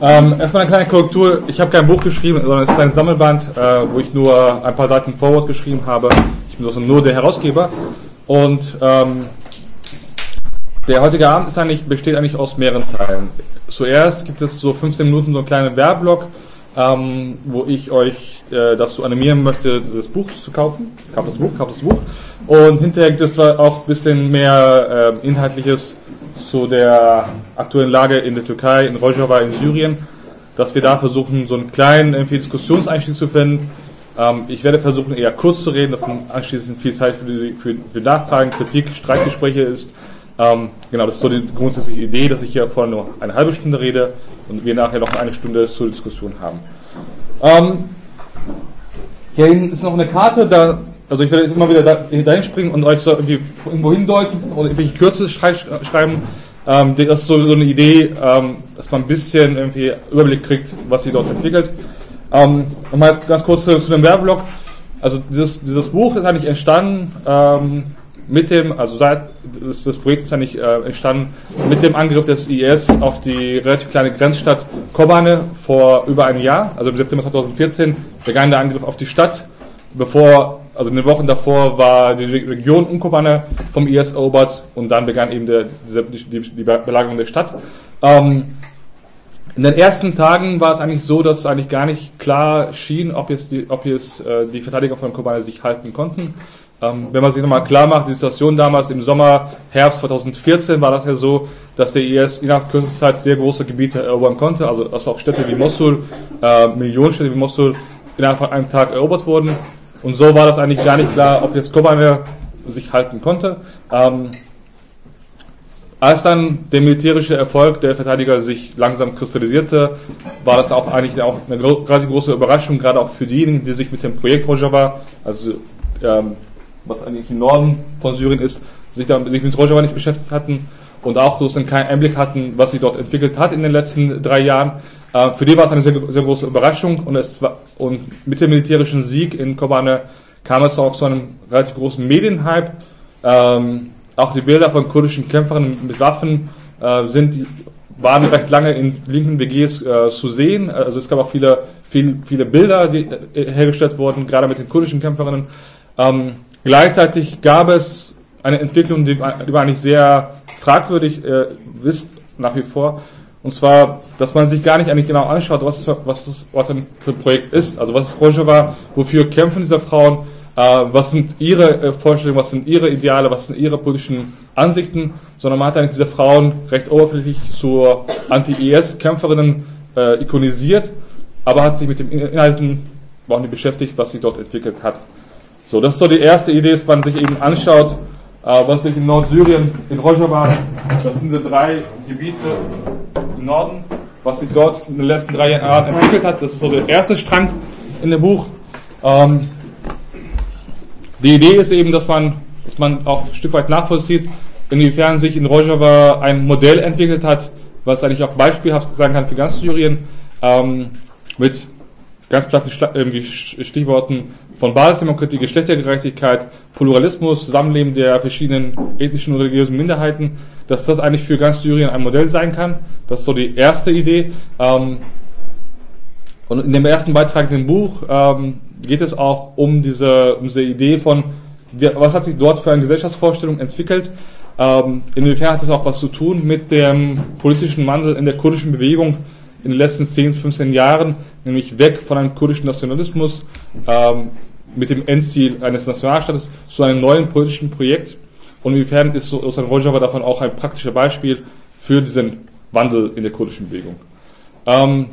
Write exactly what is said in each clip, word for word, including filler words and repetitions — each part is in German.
Ähm, erstmal eine kleine Korrektur. Ich habe kein Buch geschrieben, sondern es ist ein Sammelband, äh, wo ich nur ein paar Seiten Vorwort geschrieben habe. Ich bin also nur der Herausgeber. Und ähm, der heutige Abend ist eigentlich, besteht eigentlich aus mehreren Teilen. Zuerst gibt es so fünfzehn Minuten so einen kleinen Werbeblock, ähm, wo ich euch äh, dazu animieren möchte, das Buch zu kaufen. Kauft das Buch, kauft das Buch. Und hinterher gibt es auch ein bisschen mehr äh, Inhaltliches zu der aktuellen Lage in der Türkei, in Rojava, in Syrien, dass wir da versuchen, so einen kleinen irgendwie Diskussionseinstieg zu finden. Ähm, ich werde versuchen, eher kurz zu reden, dass dann anschließend viel Zeit für die, für, für Nachfragen, Kritik, Streitgespräche ist. Ähm, genau, das ist so die grundsätzliche Idee, dass ich hier vorne nur eine halbe Stunde rede und wir nachher noch eine Stunde zur Diskussion haben. Ähm, hier hinten ist noch eine Karte, da, also ich werde immer wieder da, dahin springen und euch so irgendwie irgendwo hindeuten oder irgendwelche Kürze schreiben. Ähm, das ist so, so eine Idee, ähm, dass man ein bisschen irgendwie Überblick kriegt, was sie dort entwickelt. Ähm, nochmal jetzt ganz kurz zu, zu dem Werbeblock. Also dieses, dieses Buch ist eigentlich entstanden ähm, mit dem, also seit das, das Projekt ist eigentlich äh, entstanden mit dem Angriff des I S auf die relativ kleine Grenzstadt Kobane vor über einem Jahr, also im September zweitausendvierzehn begann der Angriff auf die Stadt, bevor, also in den Wochen davor war die Region um Kobane vom I S erobert und dann begann eben der, die, die, die Belagerung der Stadt. Ähm, in den ersten Tagen war es eigentlich so, dass eigentlich gar nicht klar schien, ob jetzt die, ob jetzt äh, die Verteidiger von Kobane sich halten konnten. Ähm, wenn man sich nochmal klar macht, die Situation damals im Sommer, Herbst zweitausendvierzehn war das ja so, dass der I S innerhalb kürzester Zeit sehr große Gebiete erobern konnte, also, also auch Städte wie Mosul, äh, Millionenstädte wie Mosul innerhalb von einem Tag erobert wurden. Und so war das eigentlich gar nicht klar, ob jetzt Kobane sich halten konnte. Ähm, als dann der militärische Erfolg der Verteidiger sich langsam kristallisierte, war das auch eigentlich auch eine relativ große Überraschung, gerade auch für diejenigen, die sich mit dem Projekt Rojava, also ähm, was eigentlich im Norden von Syrien ist, sich, da, sich mit Rojava nicht beschäftigt hatten und auch sozusagen keinen Einblick hatten, was sich dort entwickelt hat in den letzten drei Jahren. Äh, für die war es eine sehr, sehr große Überraschung und, es war, und mit dem militärischen Sieg in Kobane kam es auch zu einem relativ großen Medienhype. Ähm, auch die Bilder von kurdischen Kämpferinnen mit Waffen äh, sind, waren recht lange in linken W Gs äh, zu sehen. Also es gab auch viele, viele, viele Bilder, die äh, hergestellt wurden, gerade mit den kurdischen Kämpferinnen. Ähm, gleichzeitig gab es eine Entwicklung, die, die war eigentlich sehr fragwürdig äh, ist nach wie vor. Und zwar, dass man sich gar nicht eigentlich genau anschaut, was, für, was das was denn für ein Projekt ist. Also was ist Rojava, wofür kämpfen diese Frauen, äh, was sind ihre äh, Vorstellungen, was sind ihre Ideale, was sind ihre politischen Ansichten, sondern man hat eigentlich diese Frauen recht oberflächlich zu Anti-I S-Kämpferinnen äh, ikonisiert, aber hat sich mit den Inhalten auch nicht beschäftigt, was sich dort entwickelt hat. So, das ist so die erste Idee, dass man sich eben anschaut, äh, was sich in Nordsyrien, in Rojava, das sind die drei Gebiete im Norden, was sich dort in den letzten drei Jahren entwickelt hat. Das ist so der erste Strang in dem Buch. Ähm, die Idee ist eben, dass man, dass man auch ein Stück weit nachvollzieht, inwiefern sich in Rojava ein Modell entwickelt hat, was eigentlich auch beispielhaft sein kann für ganz Syrien, ähm, mit ganz platten Stichworten von Basisdemokratie, Geschlechtergerechtigkeit, Pluralismus, Zusammenleben der verschiedenen ethnischen und religiösen Minderheiten, dass das eigentlich für ganz Syrien ein Modell sein kann. Das ist so die erste Idee. Ähm, und in dem ersten Beitrag in dem Buch ähm, geht es auch um diese, um diese Idee von, was hat sich dort für eine Gesellschaftsvorstellung entwickelt, ähm, inwiefern hat es auch was zu tun mit dem politischen Wandel in der kurdischen Bewegung in den letzten zehn, fünfzehn Jahren, nämlich weg von einem kurdischen Nationalismus ähm, mit dem Endziel eines Nationalstaates zu einem neuen politischen Projekt. Und inwiefern ist so ein Rojava davon auch ein praktisches Beispiel für diesen Wandel in der kurdischen Bewegung. Ähm,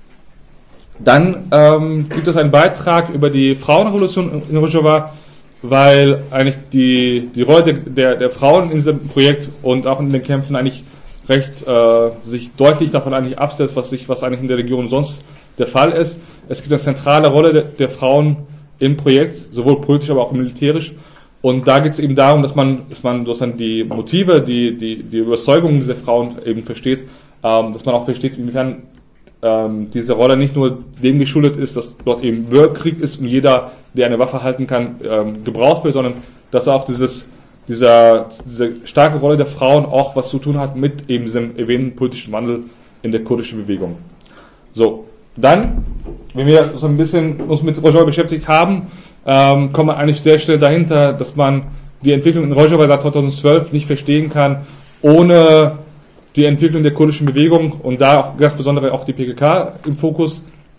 dann ähm, gibt es einen Beitrag über die Frauenrevolution in Rojava, weil eigentlich die, die Rolle der, der, der Frauen in diesem Projekt und auch in den Kämpfen eigentlich recht äh, sich deutlich davon eigentlich absetzt, was sich was eigentlich in der Region sonst der Fall ist. Es gibt eine zentrale Rolle der, der Frauen im Projekt, sowohl politisch, aber auch militärisch. Und da geht es eben darum, dass man, dass man sozusagen die Motive, die, die, die Überzeugungen dieser Frauen eben versteht, ähm, dass man auch versteht, inwiefern ähm, diese Rolle nicht nur dem geschuldet ist, dass dort eben Bürgerkrieg ist und jeder, der eine Waffe halten kann, ähm, gebraucht wird, sondern dass auch dieses Dieser, diese starke Rolle der Frauen auch was zu tun hat mit eben diesem erwähnten politischen Wandel in der kurdischen Bewegung. So, dann, wenn wir so ein bisschen uns mit Rojava beschäftigt haben, ähm, kommen wir eigentlich sehr schnell dahinter, dass man die Entwicklung in Rojava seit zweitausendzwölf nicht verstehen kann, ohne die Entwicklung der kurdischen Bewegung und da auch ganz besonders auch die P K K im Fokus.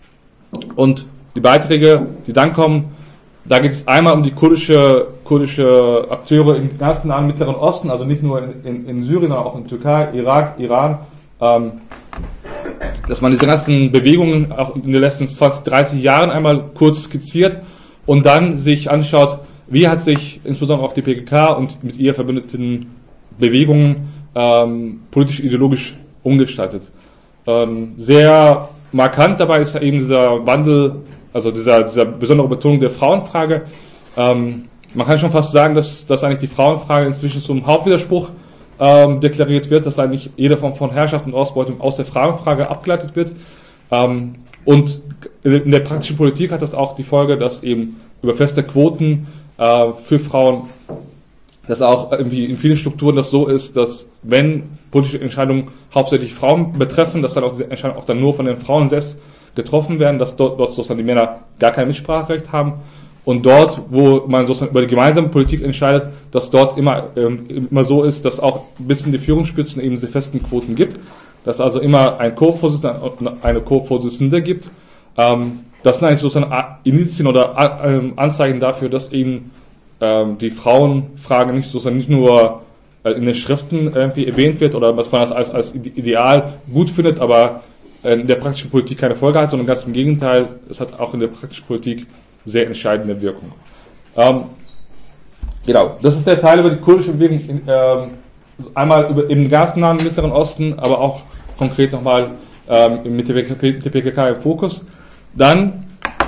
Und die Beiträge, die dann kommen, da geht es einmal um die kurdische, kurdische Akteure im ganzen Nahen Mittleren Osten, also nicht nur in, in, in Syrien, sondern auch in Türkei, Irak, Iran, ähm, dass man diese ganzen Bewegungen auch in den letzten zwanzig, dreißig Jahren einmal kurz skizziert und dann sich anschaut, wie hat sich insbesondere auch die P K K und mit ihr verbündeten Bewegungen ähm, politisch-ideologisch umgestaltet. Ähm, sehr markant dabei ist ja eben dieser Wandel, also dieser, dieser besondere Betonung der Frauenfrage. Ähm, man kann schon fast sagen, dass, dass eigentlich die Frauenfrage inzwischen zum Hauptwiderspruch ähm, deklariert wird, dass eigentlich jede Form von Herrschaft und Ausbeutung aus der Frauenfrage abgeleitet wird. Ähm, und in der praktischen Politik hat das auch die Folge, dass eben über feste Quoten äh, für Frauen, dass auch irgendwie in vielen Strukturen das so ist, dass wenn politische Entscheidungen hauptsächlich Frauen betreffen, dass dann auch diese Entscheidungen auch dann nur von den Frauen selbst getroffen werden, dass dort, dort sozusagen die Männer gar kein Mitspracherecht haben und dort, wo man sozusagen über die gemeinsame Politik entscheidet, dass dort immer, ähm, immer so ist, dass auch bis in die Führungsspitzen eben diese festen Quoten gibt, dass also immer ein Co-Vorsitzender und eine Co-Vorsitzende gibt. Ähm, das sind eigentlich sozusagen Indizien oder äh, Anzeichen dafür, dass eben ähm, die Frauenfrage nicht sozusagen nicht nur äh, in den Schriften irgendwie erwähnt wird oder was man als, als, als Ideal gut findet, aber in der praktischen Politik keine Folge hat, sondern ganz im Gegenteil, es hat auch in der praktischen Politik sehr entscheidende Wirkung. Ähm, genau, das ist der Teil über die kurdische Bewegung, in, ähm, einmal über, im ganzen Nahen Mittleren Osten, aber auch konkret nochmal ähm, mit der P K K im Fokus. Dann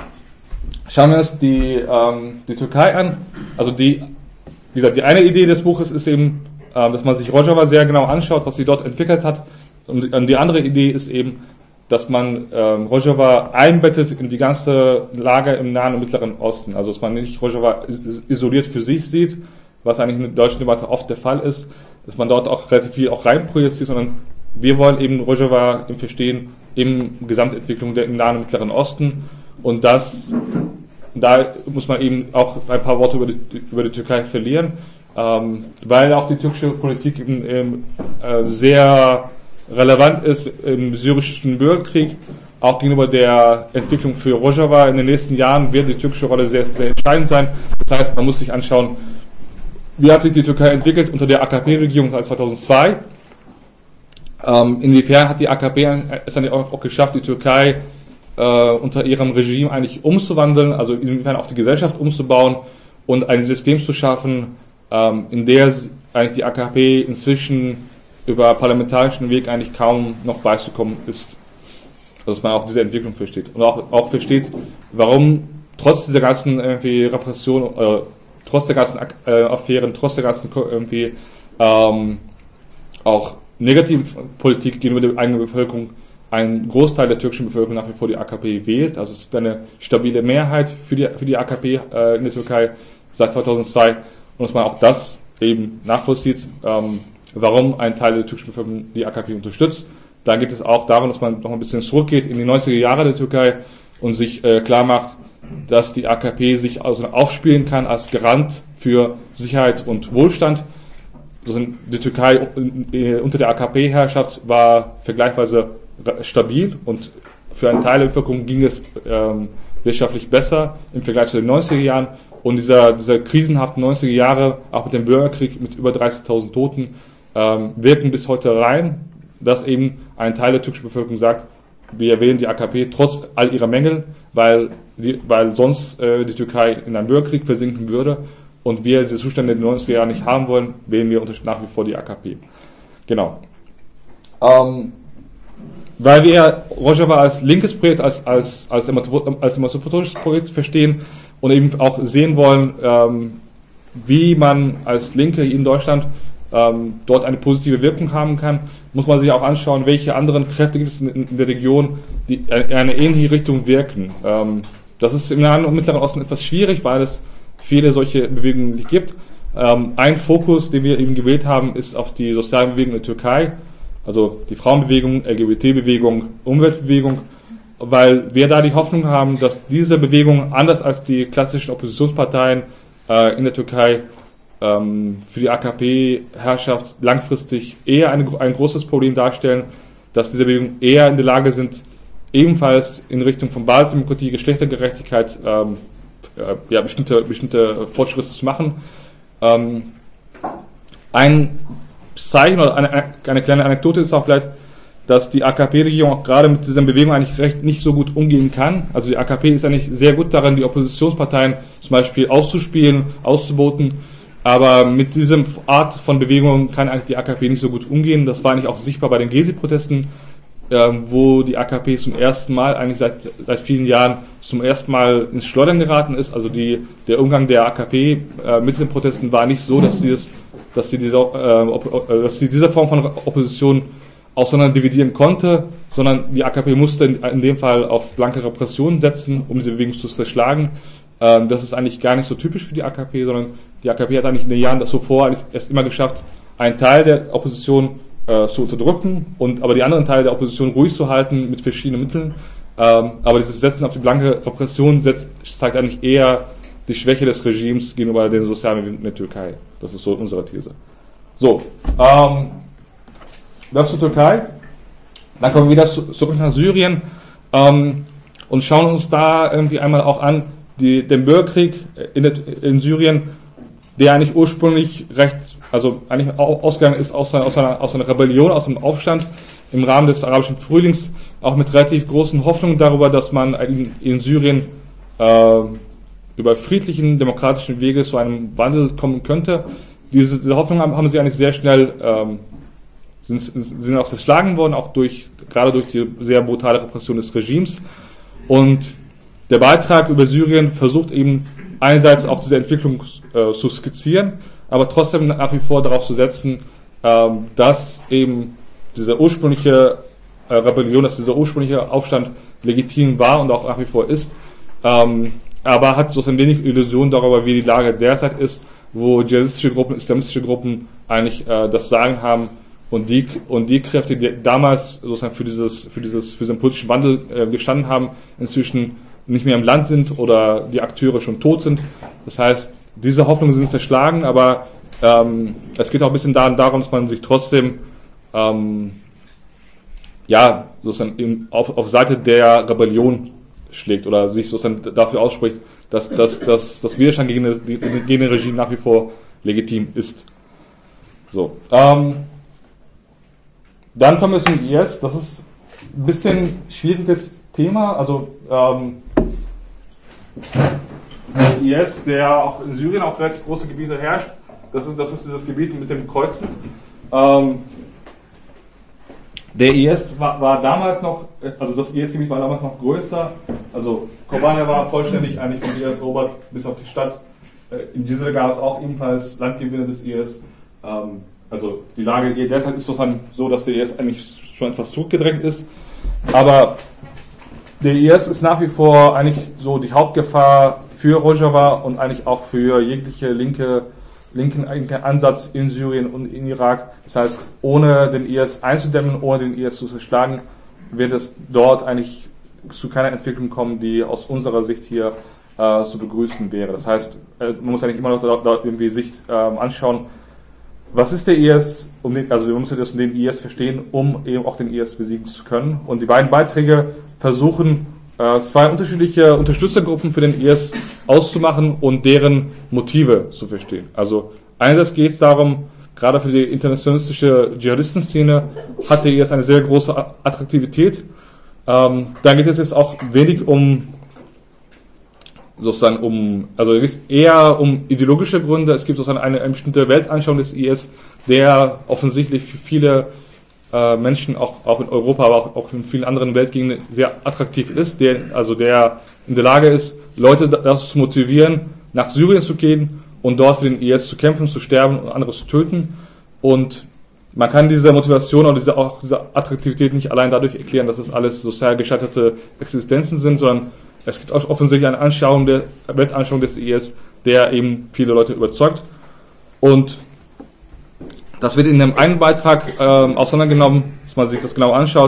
schauen wir uns die, ähm, die Türkei an. Also die, wie gesagt, die eine Idee des Buches ist eben, ähm, dass man sich Rojava sehr genau anschaut, was sie dort entwickelt hat. Und die andere Idee ist eben, dass man ähm, Rojava einbettet in die ganze Lage im Nahen und Mittleren Osten. Also dass man nicht Rojava isoliert für sich sieht, was eigentlich in der deutschen Debatte oft der Fall ist, dass man dort auch relativ viel auch reinprojiziert, sondern wir wollen eben Rojava im Verstehen im Gesamtentwicklung der, im Nahen und Mittleren Osten. Und das, da muss man eben auch ein paar Worte über die, über die Türkei verlieren, ähm, weil auch die türkische Politik eben, ähm, äh, sehr relevant ist im syrischen Bürgerkrieg, auch gegenüber der Entwicklung für Rojava in den nächsten Jahren wird die türkische Rolle sehr, sehr entscheidend sein. Das heißt, man muss sich anschauen, wie hat sich die Türkei entwickelt unter der A K P-Regierung seit zweitausendzwei. Ähm, inwiefern hat die A K P es dann auch, auch geschafft, die Türkei äh, unter ihrem Regime eigentlich umzuwandeln, also inwiefern auch die Gesellschaft umzubauen und ein System zu schaffen, ähm, in der eigentlich die A K P inzwischen über parlamentarischen Weg eigentlich kaum noch beizukommen ist. Also dass man auch diese Entwicklung versteht. Und auch, auch versteht, warum trotz dieser ganzen irgendwie Repression, äh, trotz der ganzen äh, Affären, trotz der ganzen irgendwie ähm, auch negativen Politik gegenüber der eigenen Bevölkerung ein Großteil der türkischen Bevölkerung nach wie vor die A K P wählt. Also es ist eine stabile Mehrheit für die, für die A K P äh, in der Türkei seit zweitausendzwei. Und dass man auch das eben nachvollzieht, ähm, warum ein Teil der türkischen Bevölkerung die A K P unterstützt. Da geht es auch darum, dass man noch ein bisschen zurückgeht in die neunziger Jahre der Türkei und sich äh, klar macht, dass die A K P sich also aufspielen kann als Garant für Sicherheit und Wohlstand. Also die Türkei unter der A K P-Herrschaft war vergleichsweise stabil und für einen Teil der Bevölkerung ging es ähm, wirtschaftlich besser im Vergleich zu den neunziger Jahren. Und dieser, dieser krisenhaften neunziger Jahre, auch mit dem Bürgerkrieg mit über dreißigtausend Toten, ähm, wirken bis heute rein, dass eben ein Teil der türkischen Bevölkerung sagt, wir wählen die A K P trotz all ihrer Mängel, weil, die, weil sonst äh, die Türkei in einen Bürgerkrieg versinken würde und wir diese Zustände in den neunziger Jahren nicht haben wollen, wählen wir nach wie vor die A K P. Genau. Ähm, weil wir Rojava als linkes Projekt, als, als, als, als emanzipatorisches Projekt verstehen und eben auch sehen wollen, ähm, wie man als Linke in Deutschland ähm, dort eine positive Wirkung haben kann, muss man sich auch anschauen, welche anderen Kräfte gibt es in, in der Region, die in eine ähnliche Richtung wirken. Ähm, das ist im Nahen und Mittleren Osten etwas schwierig, weil es viele solche Bewegungen nicht gibt. Ähm, ein Fokus, den wir eben gewählt haben, ist auf die sozialen Bewegungen in der Türkei, also die Frauenbewegung, L G B T-Bewegung, Umweltbewegung. weil wir da die Hoffnung haben, dass diese Bewegung, anders als die klassischen Oppositionsparteien äh, in der Türkei, ähm, für die A K P-Herrschaft langfristig eher ein, ein großes Problem darstellen, dass diese Bewegungen eher in der Lage sind, ebenfalls in Richtung von Basisdemokratie, Geschlechtergerechtigkeit ähm, äh, ja, bestimmte, bestimmte Fortschritte zu machen. Ähm, ein Zeichen oder eine, eine kleine Anekdote ist auch vielleicht, dass die A K P-Regierung auch gerade mit dieser Bewegung eigentlich recht nicht so gut umgehen kann. Also die A K P ist eigentlich sehr gut darin, die Oppositionsparteien zum Beispiel auszuspielen, auszuboten, aber mit diesem Art von Bewegung kann eigentlich die A K P nicht so gut umgehen. Das war eigentlich auch sichtbar bei den Gezi-Protesten, äh, wo die A K P zum ersten Mal, eigentlich seit, seit vielen Jahren, zum ersten Mal ins Schleudern geraten ist. Also die, der Umgang der A K P äh, mit den Protesten war nicht so, dass sie, das, dass sie, diese, äh, dass sie diese Form von Opposition auseinander dividieren konnte, sondern die A K P musste in, in dem Fall auf blanke Repression setzen, um diese Bewegung zu zerschlagen. Ähm, das ist eigentlich gar nicht so typisch für die A K P, sondern die A K P hat eigentlich in den Jahren das zuvor eigentlich erst immer geschafft, einen Teil der Opposition äh, zu unterdrücken, und aber die anderen Teile der Opposition ruhig zu halten mit verschiedenen Mitteln. Ähm, aber dieses Setzen auf die blanke Repression setzt, zeigt eigentlich eher die Schwäche des Regimes gegenüber den sozialen Medien in der Türkei. Das ist so unsere These. So, ähm, das zur Türkei. Dann kommen wir wieder zurück nach Syrien ähm, und schauen uns da irgendwie einmal auch an, die, den Bürgerkrieg in, der, in Syrien, der eigentlich ursprünglich recht, also eigentlich ausgegangen ist aus einer, aus, einer, aus einer Rebellion, aus einem Aufstand im Rahmen des arabischen Frühlings, auch mit relativ großen Hoffnungen darüber, dass man in, in Syrien äh, über friedlichen, demokratischen Wege zu einem Wandel kommen könnte. Diese, diese Hoffnung haben, haben sie eigentlich sehr schnell ähm, sind, sind auch zerschlagen worden, auch durch, gerade durch die sehr brutale Repression des Regimes. Und der Beitrag über Syrien versucht eben einerseits auch diese Entwicklung äh, zu skizzieren, aber trotzdem nach wie vor darauf zu setzen, äh, dass eben diese ursprüngliche äh, Rebellion, dass dieser ursprüngliche Aufstand legitim war und auch nach wie vor ist, ähm, aber hat so ein wenig Illusion darüber, wie die Lage derzeit ist, wo dschihadistische Gruppen, islamistische Gruppen eigentlich äh, das Sagen haben, und die und die Kräfte, die damals sozusagen für dieses für dieses für diesen politischen Wandel äh, gestanden haben, inzwischen nicht mehr im Land sind oder die Akteure schon tot sind. Das heißt, diese Hoffnungen sind zerschlagen, aber ähm, es geht auch ein bisschen darum, dass man sich trotzdem ähm, ja sozusagen in, auf, auf Seite der Rebellion schlägt oder sich sozusagen dafür ausspricht, dass, dass, dass das Widerstand gegen, gegen das Regime nach wie vor legitim ist. So. Ähm, dann kommen wir zum I S. Das ist ein bisschen schwieriges Thema. Also ähm, der I S, der auch in Syrien auf relativ große Gebiete herrscht, das ist, das ist dieses Gebiet mit dem Kreuzen. Ähm, der I S war, war damals noch, also das I S-Gebiet war damals noch größer. Also Kobane war vollständig eigentlich vom I S erobert, bis auf die Stadt. In Cizre gab es auch ebenfalls Landgewinne des I S. Ähm, also die Lage derzeit ist so, dass der I S eigentlich schon etwas zurückgedrängt ist. Aber der I S ist nach wie vor eigentlich so die Hauptgefahr für Rojava und eigentlich auch für jegliche linke, linken Ansatz in Syrien und in Irak. Das heißt, ohne den I S einzudämmen, ohne den I S zu zerschlagen, wird es dort eigentlich zu keiner Entwicklung kommen, die aus unserer Sicht hier äh, zu begrüßen wäre. Das heißt, äh, man muss eigentlich immer noch dort, dort irgendwie sich äh, anschauen, was ist der I S, um den, also wir müssen das in dem I S verstehen, um eben auch den I S besiegen zu können. Und die beiden Beiträge versuchen, äh, zwei unterschiedliche Unterstützergruppen für den I S auszumachen und deren Motive zu verstehen. Also einerseits geht es darum, gerade für die internationalistische Dschihadistenszene hat der I S eine sehr große Attraktivität. Ähm, dann geht es jetzt auch wenig um sozusagen um, also es geht eher um ideologische Gründe. Es gibt sozusagen eine, eine bestimmte Weltanschauung des I S, der offensichtlich für viele äh, Menschen, auch, auch in Europa, aber auch, auch in vielen anderen Weltgegenden sehr attraktiv ist, der, also der in der Lage ist, Leute dazu zu motivieren, nach Syrien zu gehen und dort für den I S zu kämpfen, zu sterben und andere zu töten. Und man kann diese Motivation oder diese, auch diese Attraktivität nicht allein dadurch erklären, dass es alles sozial gescheiterte Existenzen sind, sondern es gibt auch offensichtlich eine Anschauung der Weltanschauung des I S, der eben viele Leute überzeugt. Und das wird in einem einen Beitrag ähm, auseinandergenommen, dass man sich das genau anschaut.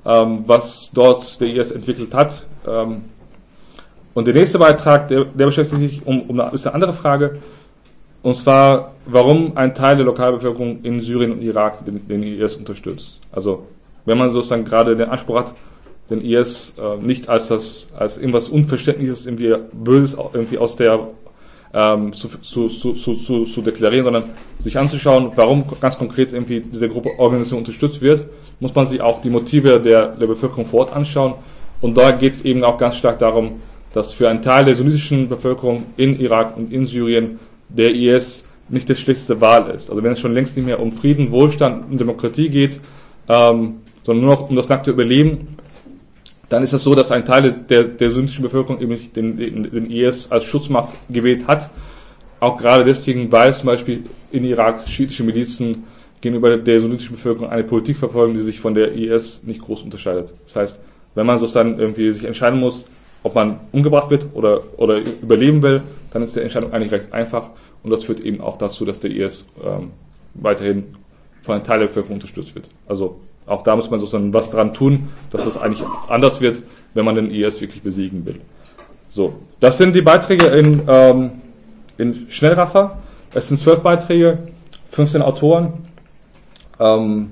ähm, was dort der I S entwickelt hat. Ähm, und der nächste Beitrag, der, der beschäftigt sich um, um eine bisschen andere Frage, und zwar, warum ein Teil der Lokalbevölkerung in Syrien und Irak den, den I S unterstützt. Also, wenn man sozusagen gerade den Anspruch hat, den I S äh, nicht als das, als irgendwas Unverständliches, irgendwie Böses irgendwie aus der ähm, zu, zu, zu, zu, zu deklarieren, sondern sich anzuschauen, warum ganz konkret irgendwie diese Gruppe Organisation unterstützt wird, muss man sich auch die Motive der, der Bevölkerung vor Ort anschauen. Und da geht es eben auch ganz stark darum, dass für einen Teil der sunnitischen Bevölkerung in Irak und in Syrien der I S nicht die schlechteste Wahl ist. Also wenn es schon längst nicht mehr um Frieden, Wohlstand und Demokratie geht, ähm, sondern nur noch um das nackte Überleben, dann ist es so, dass ein Teil der, der sunnitischen Bevölkerung eben den, den, den I S als Schutzmacht gewählt hat. Auch gerade deswegen, weil zum Beispiel in Irak schiitische Milizen gegenüber der sunnitischen Bevölkerung eine Politik verfolgen, die sich von der I S nicht groß unterscheidet. Das heißt, wenn man sozusagen irgendwie sich entscheiden muss, ob man umgebracht wird oder, oder überleben will, dann ist die Entscheidung eigentlich recht einfach. Und das führt eben auch dazu, dass der I S ähm, weiterhin von einem Teil der Bevölkerung unterstützt wird. Also auch da muss man sozusagen was dran tun, dass das eigentlich anders wird, wenn man den I S wirklich besiegen will. So, das sind die Beiträge in, ähm, in Schnellraffer. Es sind zwölf Beiträge, fünfzehn Autoren. Ähm,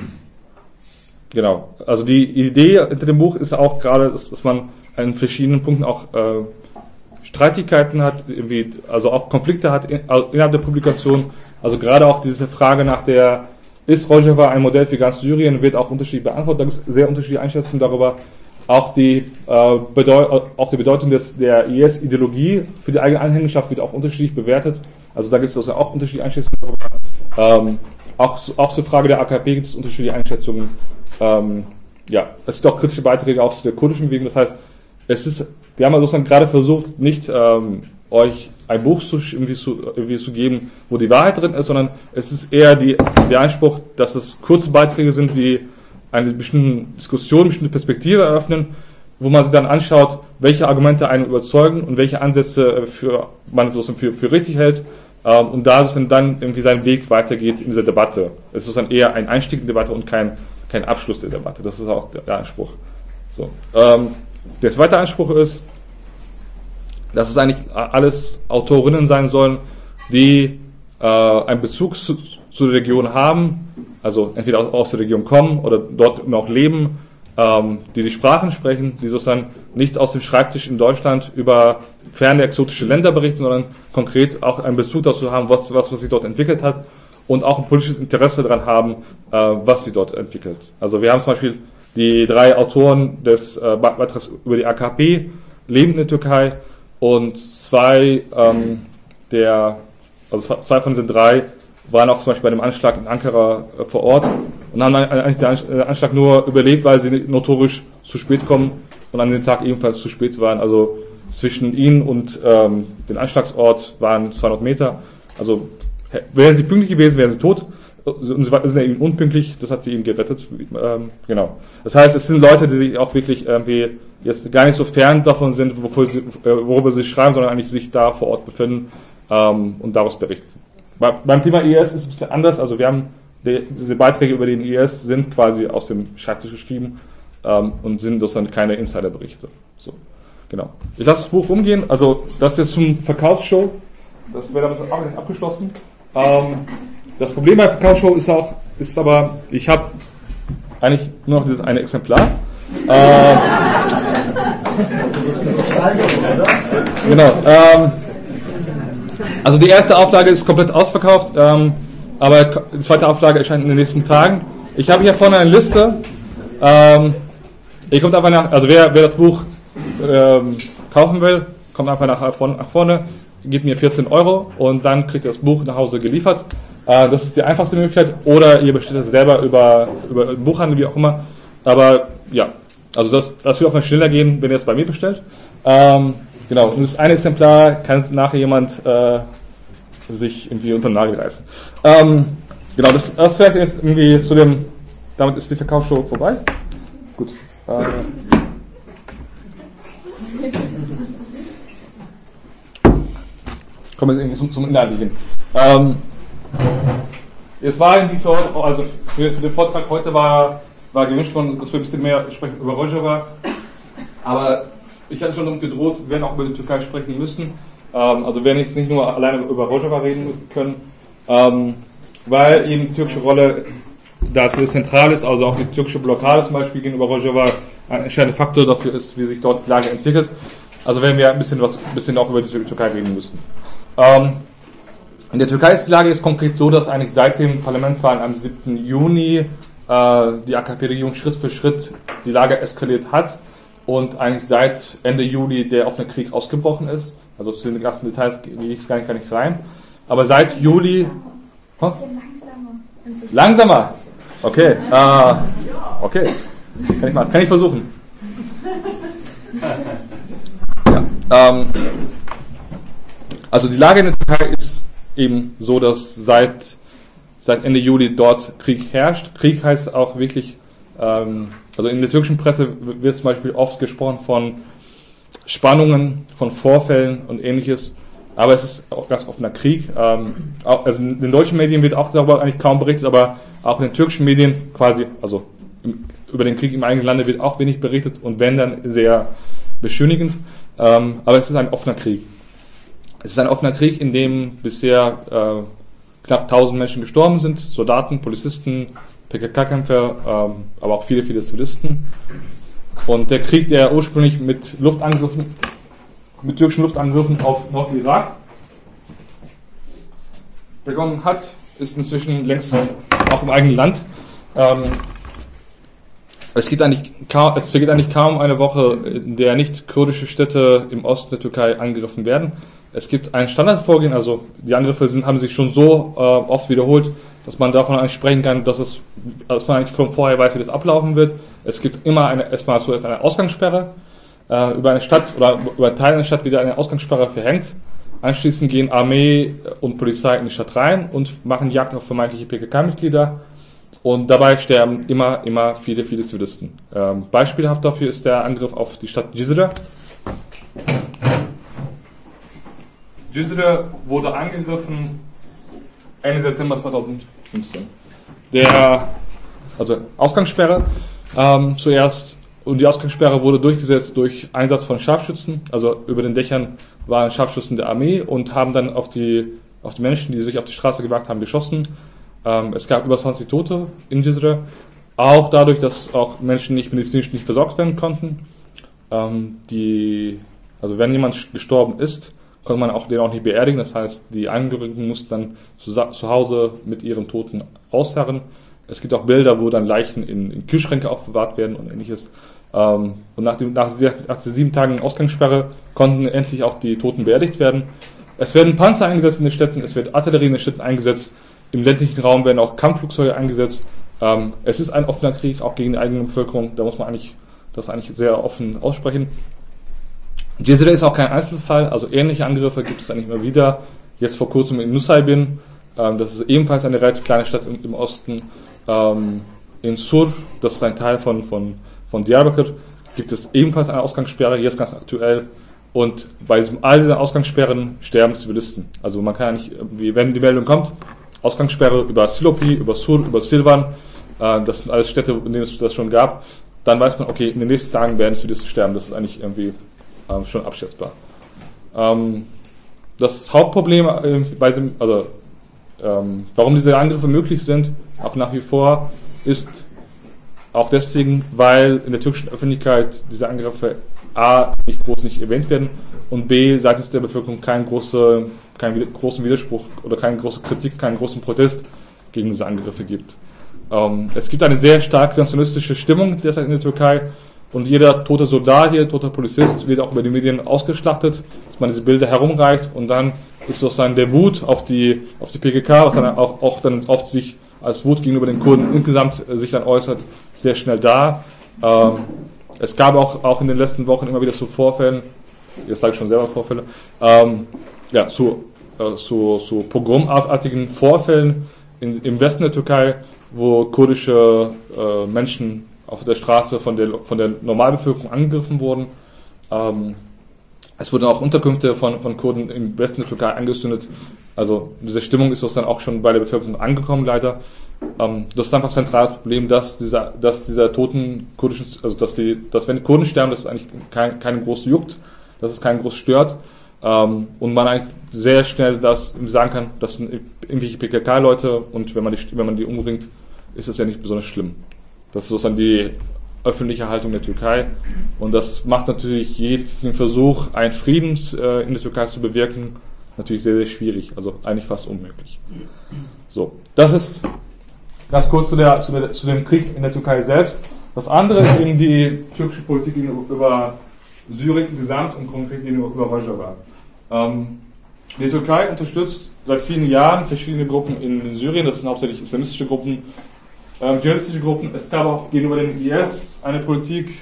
genau, also die Idee hinter dem Buch ist auch gerade, dass, dass man an verschiedenen Punkten auch äh, Streitigkeiten hat, irgendwie, also auch Konflikte hat in, also innerhalb der Publikation. Also gerade auch diese Frage nach der, ist Rojava ein Modell für ganz Syrien, wird auch unterschiedlich beantwortet. Da gibt es sehr unterschiedliche Einschätzungen darüber. Auch die, äh, Bedeu- auch die Bedeutung des, der I S-Ideologie für die eigene Anhängerschaft wird auch unterschiedlich bewertet. Also da gibt es also auch unterschiedliche Einschätzungen darüber. Ähm, auch, auch zur Frage der A K P gibt es unterschiedliche Einschätzungen. Ähm, ja, es gibt auch kritische Beiträge auch zu der kurdischen Bewegung. Das heißt, es ist, wir haben also sozusagen gerade versucht, nicht ähm, euch ein Buch zu, irgendwie, zu, irgendwie zu geben, wo die Wahrheit drin ist, sondern es ist eher die, der Anspruch, dass es kurze Beiträge sind, die eine bestimmte Diskussion, eine bestimmte Perspektive eröffnen, wo man sich dann anschaut, welche Argumente einen überzeugen und welche Ansätze für, man sozusagen für, für richtig hält, ähm, und da sozusagen dann irgendwie seinen Weg weitergeht in dieser Debatte. Es ist sozusagen eher ein Einstieg in die Debatte und kein, kein Abschluss der Debatte. Das ist auch der, der Anspruch. So. Ähm, Der zweite Anspruch ist, dass es eigentlich alles Autorinnen sein sollen, die äh, einen Bezug zu, zu der Region haben, also entweder aus, aus der Region kommen oder dort immer auch leben, ähm, die die Sprachen sprechen, die sozusagen nicht aus dem Schreibtisch in Deutschland über ferne exotische Länder berichten, sondern konkret auch einen Bezug dazu haben, was, was, was sich dort entwickelt hat und auch ein politisches Interesse daran haben, äh, was sie dort entwickelt. Also wir haben zum Beispiel die drei Autoren des äh, Beitrags über die A K P leben in der Türkei und zwei ähm, der, also zwei von diesen drei waren auch zum Beispiel bei dem Anschlag in Ankara äh, vor Ort und haben eigentlich den Anschlag nur überlebt, weil sie notorisch zu spät kommen und an dem Tag ebenfalls zu spät waren. Also zwischen ihnen und ähm, dem Anschlagsort waren zweihundert Meter. Also wären sie pünktlich gewesen, wären sie tot. Und sie sind eben unpünktlich, das hat sie eben gerettet. Ähm, genau. Das heißt, es sind Leute, die sich auch wirklich irgendwie jetzt gar nicht so fern davon sind, wofür sie, worüber sie schreiben, sondern eigentlich sich da vor Ort befinden ähm, und daraus berichten. Bei, beim Thema I S ist es ein bisschen anders. Also wir haben die, diese Beiträge über den I S sind quasi aus dem Schreibtisch geschrieben ähm, und sind sozusagen keine Insiderberichte. So, genau. Ich lasse das Buch umgehen. Also das ist zum Verkaufsshow. Das wäre damit auch nicht abgeschlossen. Ähm, Das Problem bei Verkaufsshow ist auch, ist aber, ich habe eigentlich nur noch dieses eine Exemplar. Äh, genau. Ähm, also die erste Auflage ist komplett ausverkauft, ähm, aber die zweite Auflage erscheint in den nächsten Tagen. Ich habe hier vorne eine Liste. Ähm, ihr kommt einfach nach, also wer, wer das Buch ähm, kaufen will, kommt einfach nach vorne, nach vorne, gibt mir vierzehn Euro und dann kriegt ihr das Buch nach Hause geliefert. Das ist die einfachste Möglichkeit. Oder ihr bestellt es selber über, über einen Buchhandel, wie auch immer. Aber ja, also das, das wird auf jeden Fall schneller gehen, wenn ihr es bei mir bestellt. Ähm, genau, und das eine Exemplar kann nachher jemand äh, sich irgendwie unter den Nagel reißen. Ähm, genau, das, das vielleicht jetzt irgendwie zu dem, damit ist die Verkaufsshow vorbei. Gut. Äh, kommen wir jetzt irgendwie zum, zum Inhaltlichen. Ähm, Es war irgendwie für, also für, für den Vortrag heute war war gewünscht worden, dass wir ein bisschen mehr sprechen über Rojava. Aber ich hatte schon damit gedroht, wir werden auch über die Türkei sprechen müssen. Ähm, also wir werden jetzt nicht nur alleine über Rojava reden können, ähm, weil eben die türkische Rolle da es zentral ist, also auch die türkische Blockade zum Beispiel gegenüber Rojava ein entscheidender Faktor dafür ist, wie sich dort die Lage entwickelt. Also werden wir ein bisschen, was, ein bisschen auch über die Türkei reden müssen. Ähm, in der Türkei ist die Lage jetzt konkret so, dass eigentlich seit den Parlamentswahlen am siebten Juni äh, die A K P-Regierung Schritt für Schritt die Lage eskaliert hat und eigentlich seit Ende Juli der offene Krieg ausgebrochen ist. Also zu den ganzen Details gehe ich gar nicht, gar nicht rein. Aber seit Juli... Huh? Langsamer! Okay, äh, okay. Kann ich mal, kann ich versuchen. Ja, ähm, also die Lage in der Türkei ist eben so, dass seit, seit Ende Juli dort Krieg herrscht. Krieg heißt auch wirklich, ähm, also in der türkischen Presse wird zum Beispiel oft gesprochen von Spannungen, von Vorfällen und ähnliches. Aber es ist auch ganz offener Krieg. Ähm, auch, also in den deutschen Medien wird auch darüber eigentlich kaum berichtet, aber auch in den türkischen Medien quasi, also im, über den Krieg im eigenen Lande wird auch wenig berichtet und wenn dann sehr beschönigend. Ähm, aber es ist ein offener Krieg. Es ist ein offener Krieg, in dem bisher äh, knapp tausend Menschen gestorben sind, Soldaten, Polizisten, P K K-Kämpfer, ähm, aber auch viele, viele Zivilisten. Und der Krieg, der ursprünglich mit Luftangriffen, mit türkischen Luftangriffen auf Nordirak begonnen hat, ist inzwischen längst auch im eigenen Land. Ähm, es, gibt eigentlich kaum, es vergeht eigentlich kaum eine Woche, in der nicht kurdische Städte im Osten der Türkei angegriffen werden. Es gibt ein Standardvorgehen, also die Angriffe sind, haben sich schon so äh, oft wiederholt, dass man davon eigentlich sprechen kann, dass, es, dass man eigentlich von vorher weiß, wie das ablaufen wird. Es gibt immer eine, erstmal zuerst eine Ausgangssperre. Äh, über eine Stadt oder über einen Teil einer Stadt wird eine Ausgangssperre verhängt. Anschließend gehen Armee und Polizei in die Stadt rein und machen Jagd auf vermeintliche P K K-Mitglieder. Und dabei sterben immer, immer viele, viele Zivilisten. Ähm, beispielhaft dafür ist der Angriff auf die Stadt Cizre. Cizre wurde angegriffen Ende September zweitausendfünfzehn. Der, also Ausgangssperre ähm, zuerst. Und die Ausgangssperre wurde durchgesetzt durch Einsatz von Scharfschützen. Also über den Dächern waren Scharfschützen der Armee und haben dann auf die, auf die Menschen, die sich auf die Straße gewagt haben, geschossen. Ähm, es gab über zwanzig Tote in Cizre. Auch dadurch, dass auch Menschen nicht medizinisch nicht versorgt werden konnten. Ähm, die, also wenn jemand gestorben ist, konnte man auch den auch nicht beerdigen. Das heißt, die Angehörigen mussten dann zu, zu Hause mit ihren Toten ausharren. Es gibt auch Bilder, wo dann Leichen in, in Kühlschränke aufbewahrt werden und ähnliches. Ähm, und nach, dem, nach, nach den sieben Tagen Ausgangssperre konnten endlich auch die Toten beerdigt werden. Es werden Panzer eingesetzt in den Städten, es wird Artillerie in den Städten eingesetzt. Im ländlichen Raum werden auch Kampfflugzeuge eingesetzt. Ähm, es ist ein offener Krieg, auch gegen die eigene Bevölkerung. Da muss man eigentlich das eigentlich sehr offen aussprechen. Cizre ist auch kein Einzelfall, also ähnliche Angriffe gibt es eigentlich immer wieder. Jetzt vor kurzem in Nusaybin, ähm, das ist ebenfalls eine relativ kleine Stadt im, im Osten. Ähm, in Sur, das ist ein Teil von, von, von Diyarbakir, gibt es ebenfalls eine Ausgangssperre, jetzt ganz aktuell. Und bei diesem, all diesen Ausgangssperren sterben Zivilisten. Also man kann ja nicht, wenn die Meldung kommt, Ausgangssperre über Silopi, über Sur, über Silvan, äh, das sind alles Städte, in denen es das schon gab, dann weiß man, okay, in den nächsten Tagen werden Zivilisten sterben. Das ist eigentlich irgendwie äh, schon abschätzbar. Ähm, das Hauptproblem äh, bei diesem, also ähm, warum diese Angriffe möglich sind, auch nach wie vor, ist auch deswegen, weil in der türkischen Öffentlichkeit diese Angriffe A, nicht groß nicht erwähnt werden und B, seitens der Bevölkerung keinen, große, keinen großen Widerspruch oder keine große Kritik, keinen großen Protest gegen diese Angriffe gibt. Ähm, es gibt eine sehr stark nationalistische Stimmung derzeit in der Türkei und jeder tote Soldat, jeder tote Polizist wird auch über die Medien ausgeschlachtet, dass man diese Bilder herumreicht und dann ist sozusagen der Wut auf die, auf die P K K, was dann auch, auch dann oft sich als Wut gegenüber den Kurden insgesamt äh, sich dann äußert, sehr schnell da. Ähm, es gab auch, auch in den letzten Wochen immer wieder so Vorfällen, jetzt sage ich schon selber Vorfälle, ähm, ja, zu, äh, zu, zu pogromartigen Vorfällen in, im Westen der Türkei, wo kurdische äh, Menschen auf der Straße von der, von der Normalbevölkerung angegriffen wurden. Ähm, es wurden auch Unterkünfte von, von Kurden im Westen der Türkei angezündet. Also diese Stimmung ist dann auch schon bei der Bevölkerung angekommen, leider. Ähm, das ist einfach ein zentrales Problem, dass dieser, dass dieser toten kurdischen, also dass die, dass wenn die Kurden sterben, das eigentlich kein, keinen groß juckt, dass es keinen groß stört, ähm, und man eigentlich sehr schnell das sagen kann, das sind irgendwelche P K K-Leute und wenn man die, wenn man die umbringt, ist das ja nicht besonders schlimm. Das ist sozusagen die öffentliche Haltung der Türkei und das macht natürlich jeden Versuch, einen Frieden äh, in der Türkei zu bewirken, natürlich sehr, sehr schwierig, also eigentlich fast unmöglich. So, das ist ganz kurz zu, der, zu, der, zu dem Krieg in der Türkei selbst. Das andere ist eben die türkische Politik gegenüber Syrien gesamt und konkret gegenüber Rojava. Ähm, die Türkei unterstützt seit vielen Jahren verschiedene Gruppen in Syrien, das sind hauptsächlich islamistische Gruppen, ähm, dschihadistische Gruppen. Es gab auch gegenüber dem I S eine Politik,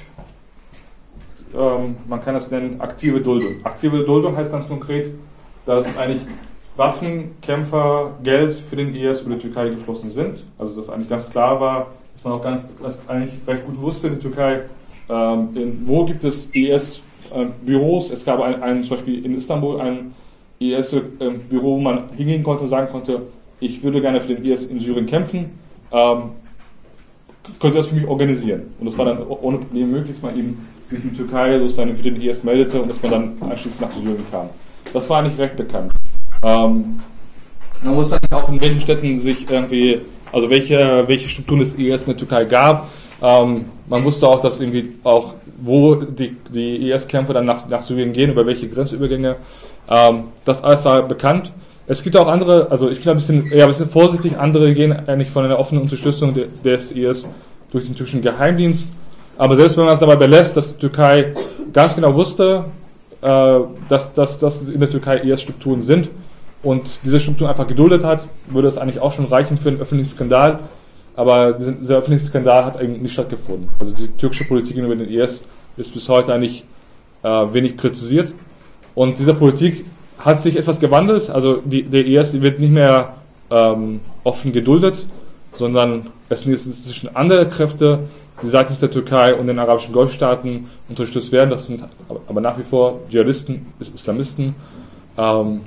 ähm, man kann das nennen, aktive Duldung. Aktive Duldung heißt ganz konkret, dass eigentlich Waffenkämpfer Geld für den I S über die Türkei geflossen sind. Also dass eigentlich ganz klar war, dass man auch ganz, dass eigentlich recht gut wusste in der Türkei, ähm, in, wo gibt es I S-Büros. Es gab ein, ein, zum Beispiel in Istanbul ein I S-Büro, wo man hingehen konnte und sagen konnte, ich würde gerne für den I S in Syrien kämpfen, ähm, könnt ihr das für mich organisieren. Und das war dann ohne Probleme möglich, dass man eben sich in der Türkei sozusagen für den I S meldete und dass man dann anschließend nach Syrien kam. Das war eigentlich recht bekannt. Ähm, man wusste eigentlich auch, in welchen Städten sich irgendwie, also welche, welche Strukturen des I S in der Türkei gab. Ähm, man wusste auch, dass irgendwie auch, wo die, die I S-Kämpfer dann nach, nach Syrien gehen, über welche Grenzübergänge. Ähm, das alles war bekannt. Es gibt auch andere, also ich bin ein bisschen, eher ein bisschen vorsichtig, andere gehen eigentlich von einer offenen Unterstützung de, des I S durch den türkischen Geheimdienst. Aber selbst wenn man es dabei belässt, dass die Türkei ganz genau wusste, äh, dass, dass, dass in der Türkei I S-Strukturen sind und diese Strukturen einfach geduldet hat, würde es eigentlich auch schon reichen für einen öffentlichen Skandal. Aber dieser öffentliche Skandal hat eigentlich nicht stattgefunden. Also die türkische Politik gegenüber den I S ist bis heute eigentlich äh, wenig kritisiert. Und diese Politik hat sich etwas gewandelt. Also die, der I S wird nicht mehr ähm, offen geduldet, sondern es sind jetzt inzwischen andere Kräfte, die seitens der Türkei und den arabischen Golfstaaten unterstützt werden. Das sind aber nach wie vor Dschihadisten, Islamisten. Ähm,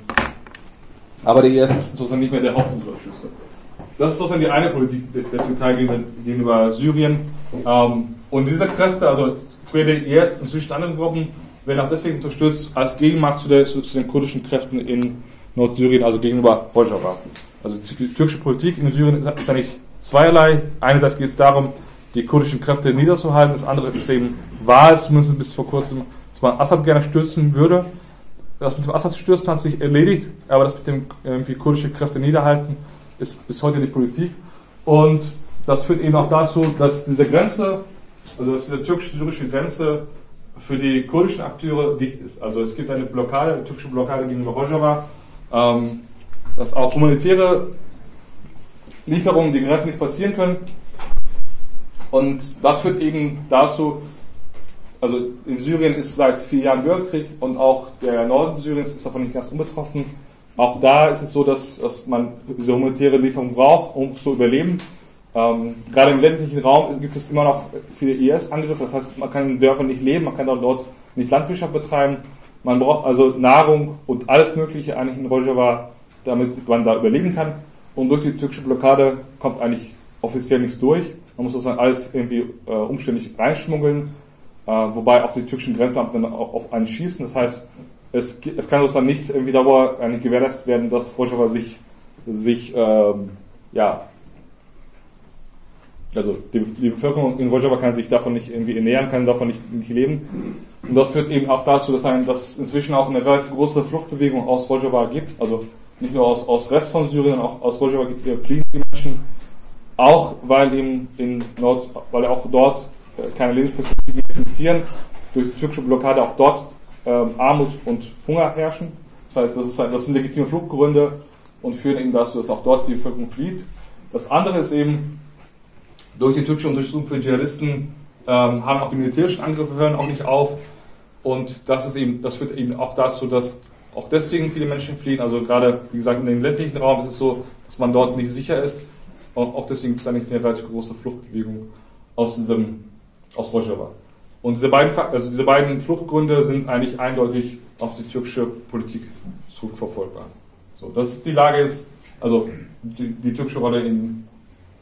aber der I S ist sozusagen nicht mehr der Hauptunterstützer. Das ist sozusagen die eine Politik der, der Türkei gegenüber Syrien. Ähm, und diese Kräfte, also für den I S und zwischen anderen Gruppen, werden auch deswegen unterstützt als Gegenmacht zu, der, zu, zu den kurdischen Kräften in Nordsyrien, also gegenüber Rojava. Also die türkische Politik in Syrien ist eigentlich zweierlei. Einerseits geht es darum, die kurdischen Kräfte niederzuhalten, das andere ist eben, war es zumindest bis vor kurzem, dass man Assad gerne stürzen würde. Das mit dem Assad stürzen hat sich erledigt, aber das mit dem irgendwie kurdische Kräfte niederhalten ist bis heute die Politik. Und das führt eben auch dazu, dass diese Grenze, also dass diese türkisch-syrische Grenze für die kurdischen Akteure dicht ist. Also es gibt eine Blockade, eine türkische Blockade gegenüber Rojava, ähm, dass auch humanitäre Lieferungen die Grenze nicht passieren können. Und das führt eben dazu, also in Syrien ist seit vier Jahren Bürgerkrieg und auch der Norden Syriens ist davon nicht ganz unbetroffen. Auch da ist es so, dass, dass man diese humanitäre Lieferung braucht, um zu überleben. Ähm, gerade im ländlichen Raum gibt es immer noch viele I S-Angriffe, das heißt, man kann in Dörfern nicht leben, man kann dort nicht Landwirtschaft betreiben. Man braucht also Nahrung und alles Mögliche eigentlich in Rojava, damit man da überleben kann. Und durch die türkische Blockade kommt eigentlich offiziell nichts durch. Man muss sozusagen alles irgendwie äh, umständlich reinschmuggeln, äh, wobei auch die türkischen Grenzbeamten dann auch auf einen schießen. Das heißt, es, es kann sozusagen nicht irgendwie dauer eigentlich gewährleistet werden, dass Rojava sich, sich ähm, ja, also die, die Bevölkerung in Rojava kann sich davon nicht irgendwie ernähren, kann davon nicht, nicht leben. Und das führt eben auch dazu, dass es inzwischen auch eine relativ große Fluchtbewegung aus Rojava gibt. Also nicht nur aus, aus Rest von Syrien, sondern auch aus Rojava fliehen die Menschen. Auch weil eben in Nord, weil auch dort keine Lebensperspektiven existieren, durch die türkische Blockade auch dort ähm, Armut und Hunger herrschen. Das heißt, das, ist, das sind legitime Fluchtgründe und führen eben dazu, dass auch dort die Bevölkerung flieht. Das andere ist eben, durch die türkische Unterstützung für Dschihadisten ähm, haben auch die militärischen Angriffe hören auch nicht auf. Und das ist eben, das führt eben auch dazu, dass auch deswegen viele Menschen fliehen. Also gerade, wie gesagt, in den ländlichen Raum ist es so, dass man dort nicht sicher ist. Und auch deswegen ist eigentlich eine relativ große Fluchtbewegung aus diesem, aus Rojava. Und diese beiden, also diese beiden Fluchtgründe sind eigentlich eindeutig auf die türkische Politik zurückverfolgbar. So, das ist die Lage jetzt, also die, die türkische Rolle in,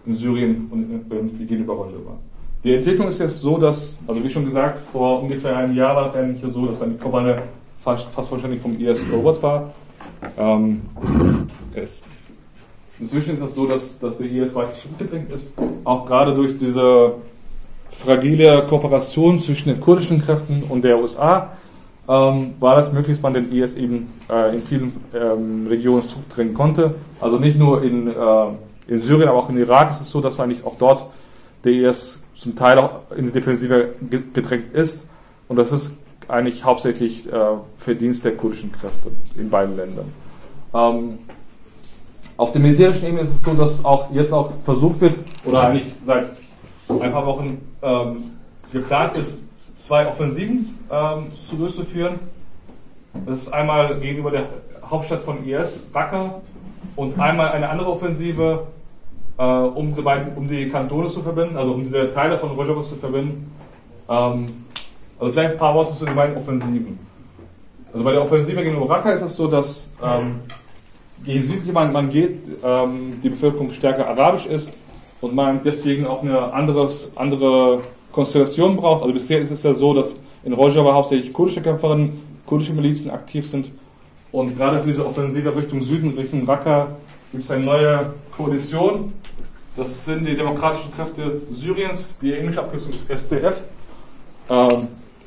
in Syrien und irgendwie gegenüber Rojava. Die Entwicklung ist jetzt so, dass, also wie schon gesagt, vor ungefähr einem Jahr war es eigentlich so, dass dann die Kobane fast, fast vollständig vom I S erobert war. Ähm, es, inzwischen ist es so, dass, dass der I S weiter zurückgedrängt ist, auch gerade durch diese fragile Kooperation zwischen den kurdischen Kräften und der U S A ähm, war das möglich, dass man den I S eben äh, in vielen ähm, Regionen zurückdrängen konnte. Also nicht nur in, äh, in Syrien, aber auch in Irak ist es so, dass eigentlich auch dort der I S zum Teil auch in die Defensive gedrängt ist. Und das ist eigentlich hauptsächlich äh, Verdienst der kurdischen Kräfte in beiden Ländern. Ähm, auf der militärischen Ebene ist es so, dass auch jetzt auch versucht wird, oder eigentlich seit ein paar Wochen ähm, geplant ist, zwei Offensiven ähm, zu durchzuführen. Das ist einmal gegenüber der Hauptstadt von I S, Raqqa, und einmal eine andere Offensive, äh, um, diese beiden, um die Kantone zu verbinden, also um diese Teile von Rojava zu verbinden. Ähm, also vielleicht ein paar Worte zu den beiden Offensiven. Also bei der Offensive gegenüber Raqqa ist es so, dass ähm, je südlicher man, man geht, ähm, die Bevölkerung stärker arabisch ist und man deswegen auch eine anderes, andere Konstellation braucht. Also bisher ist es ja so, dass in Rojava hauptsächlich kurdische Kämpferinnen, kurdische Milizen aktiv sind. Und gerade für diese Offensive Richtung Süden, Richtung Raqqa, gibt es eine neue Koalition. Das sind die demokratischen Kräfte Syriens, die englische Abkürzung ist S D F. Ähm,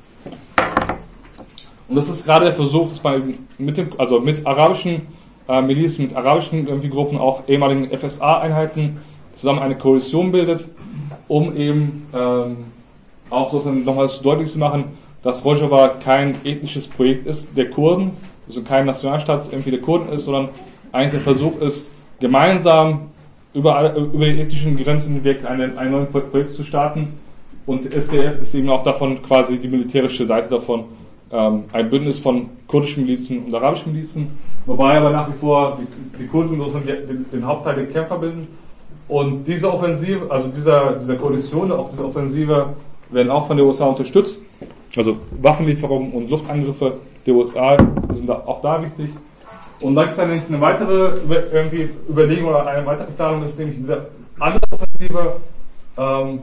und das ist gerade der Versuch, dass man mit, dem, also mit arabischen äh, Milizen, mit arabischen irgendwie Gruppen, auch ehemaligen F S A-Einheiten, zusammen eine Koalition bildet, um eben ähm, auch sozusagen nochmal deutlich zu machen, dass Rojava kein ethnisches Projekt ist der Kurden, also kein Nationalstaat irgendwie der Kurden ist, sondern eigentlich der Versuch ist, gemeinsam über, alle, über die ethnischen Grenzen hinweg ein, ein neues Projekt zu starten. Und S D F ist eben auch davon quasi die militärische Seite davon, ähm, ein Bündnis von kurdischen Milizen und arabischen Milizen, wobei aber nach wie vor die, die Kurden sozusagen den, den Hauptteil der Kämpfer bilden. Und diese Offensive, also dieser, dieser Koalition, auch diese Offensive, werden auch von der U S A unterstützt. Also Waffenlieferungen und Luftangriffe der U S A sind da auch da wichtig. Und dann gibt es eine, eine weitere irgendwie Überlegung oder eine weitere Planung, das ist nämlich diese andere Offensive. Ähm,